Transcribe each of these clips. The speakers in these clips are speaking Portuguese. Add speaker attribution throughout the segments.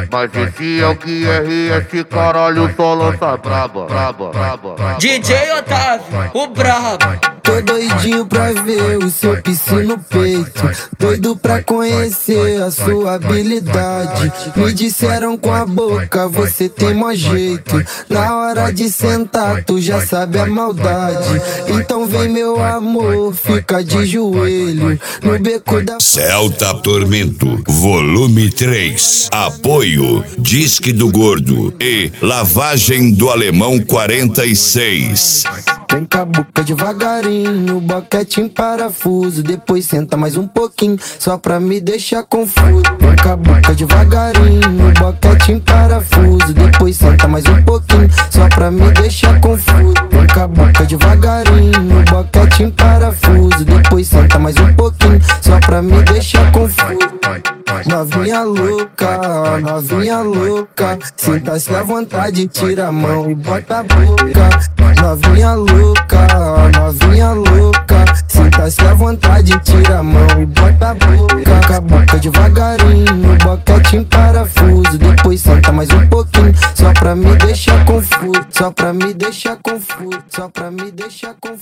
Speaker 1: Mas esse é o QRS, caralho, só lança braba.
Speaker 2: DJ Otávio, o brabo.
Speaker 3: Tô doidinho pra ver o seu piscino no peito, doido pra conhecer a sua habilidade. Me disseram com a boca, você tem mó jeito. Na hora de sentar, tu já sabe a maldade. Então vem meu amor, fica de joelho no beco da
Speaker 4: Celta Tormento, volume 3. Apoio Disque do Gordo e Lavagem do Alemão 46.
Speaker 3: Vem com a boca devagarinho, boquete em parafuso. Depois senta mais um pouquinho, só pra me deixar confuso. Vem com a boca devagarinho, boquete em parafuso. Depois senta mais um pouquinho, só pra me deixar confuso. Vem com a boca devagarinho, boquete em parafuso. Depois senta mais um pouquinho, só pra me deixar confuso. Novinha louca, senta-se à vontade, tira a mão e bota a boca. Novinha louca, senta-se à vontade, tira a mão e bota a boca. Com a boca devagarinho, boquete em parafuso. Depois senta mais um pouquinho, só pra me deixar confuso. Só pra me deixar confuso, só pra me deixar confuso.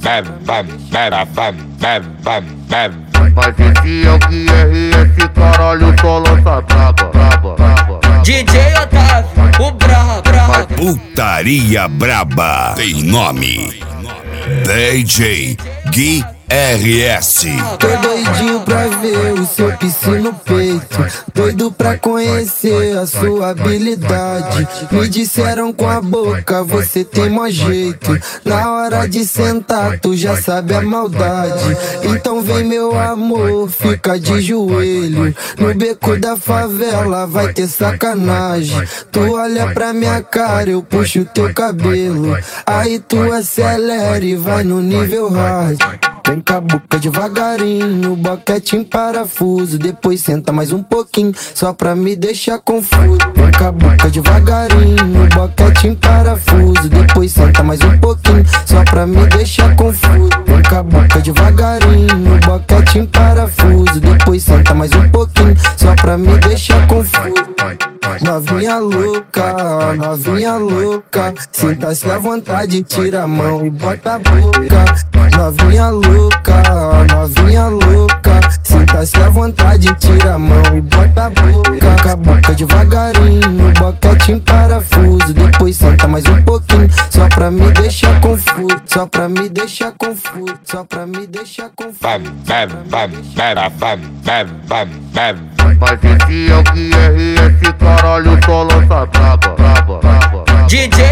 Speaker 1: Mas esse é o QRS, caralho, só lança braba.
Speaker 2: DJ Otávio, o brabo.
Speaker 4: Putaria braba tem nome. DJ Gui RS.
Speaker 3: Tô doidinho pra ver o seu piscino no peito, doido pra conhecer a sua habilidade. Me disseram com a boca, você tem mó jeito. Na hora de sentar, tu já sabe a maldade. Então vem meu amor, fica de joelho no beco da favela, vai ter sacanagem. Tu olha pra minha cara, eu puxo teu cabelo. Aí tu acelera e vai no nível hard. Vem com a boca devagarinho, boquete em parafuso. Depois senta mais um pouquinho, só pra me deixar confuso. Vem com a boca devagarinho, boquete em parafuso. Depois senta mais um pouquinho, só pra me deixar confuso. Vem com a boca devagarinho, boquete em parafuso. Depois senta mais um pouquinho, só pra me deixar confuso. Novinha louca, senta-se à vontade, tira a mão e bota a boca. Novinha louca, senta-se à vontade, tira a mão e bota a boca. Com a boca devagarinho, boquete em parafuso. Depois senta mais um pouquinho, só pra me deixar confuso. Só pra me deixar confuso, só pra me deixar confuso.
Speaker 1: Mas esse é o QRS, caralho, só lança braba.
Speaker 2: DJ